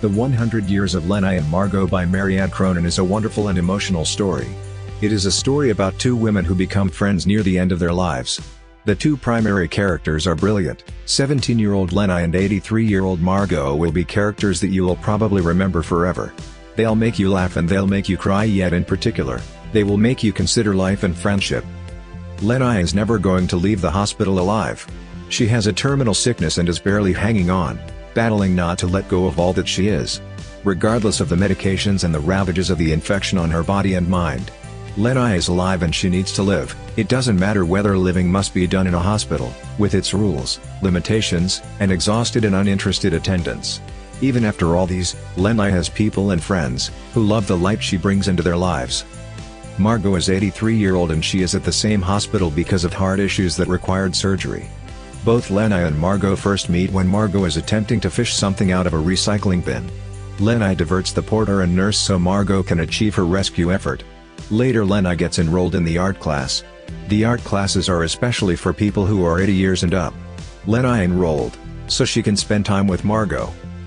The 100 Years of Lenai and Margot by Marianne Cronin is a wonderful and emotional story. It is a story about two women who become friends near the end of their lives. The two primary characters are brilliant. 17-year-old Lenai and 83-year-old Margot will be characters that you will probably remember forever. They'll make you laugh and they'll make you cry, yet in particular, they will make you consider life and friendship. Lenai is never going to leave the hospital alive. She has a terminal sickness and is barely hanging on, battling not to let go of all that she is. Regardless of the medications and the ravages of the infection on her body and mind, Lenai is alive and she needs to live. It doesn't matter whether living must be done in a hospital, with its rules, limitations, and exhausted and uninterested attendants. Even after all these, Lenai has people and friends, who love the light she brings into their lives. Margot is 83-year-old and she is at the same hospital because of heart issues that required surgery. Both Lenai and Margot first meet when Margot is attempting to fish something out of a recycling bin. Lenai diverts the porter and nurse so Margot can achieve her rescue effort. Later Lenai gets enrolled in the art class. The art classes are especially for people who are 80 years and up. Lenai enrolled, so she can spend time with Margot.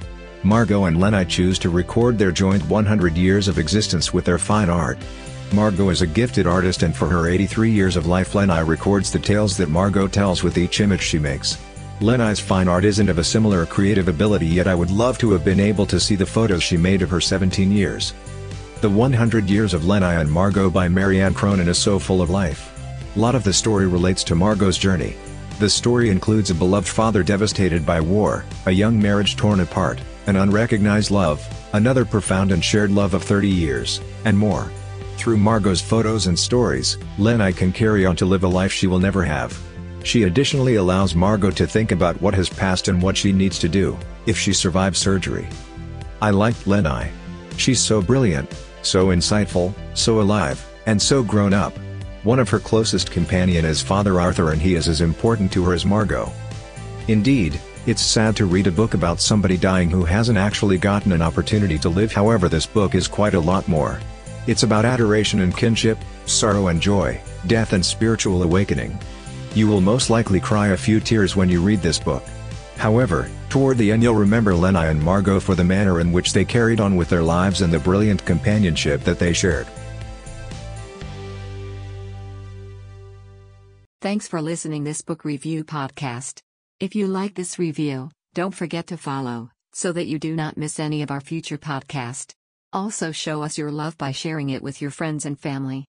Margot and Lenai choose to record their joint 100 years of existence with their fine art. Margot is a gifted artist and for her 83 years of life Lenai records the tales that Margot tells with each image she makes. Lenai's fine art isn't of a similar creative ability, yet I would love to have been able to see the photos she made of her 17 years. The 100 Years of Lenai and Margot by Marianne Cronin is so full of life. A lot of the story relates to Margot's journey. The story includes a beloved father devastated by war, a young marriage torn apart, an unrecognized love, another profound and shared love of 30 years, and more. Through Margot's photos and stories, Lenai can carry on to live a life she will never have. She additionally allows Margot to think about what has passed and what she needs to do, if she survives surgery. I liked Lenai. She's so brilliant, so insightful, so alive, and so grown up. One of her closest companion is Father Arthur and he is as important to her as Margot. Indeed, it's sad to read a book about somebody dying who hasn't actually gotten an opportunity to live. However, this book is quite a lot more. It's about adoration and kinship, sorrow and joy, death and spiritual awakening. You will most likely cry a few tears when you read this book. However, toward the end you'll remember Lenai and Margot for the manner in which they carried on with their lives and the brilliant companionship that they shared. Thanks for listening this book review podcast. If you like this review, don't forget to follow, so that you do not miss any of our future podcast. Also show us your love by sharing it with your friends and family.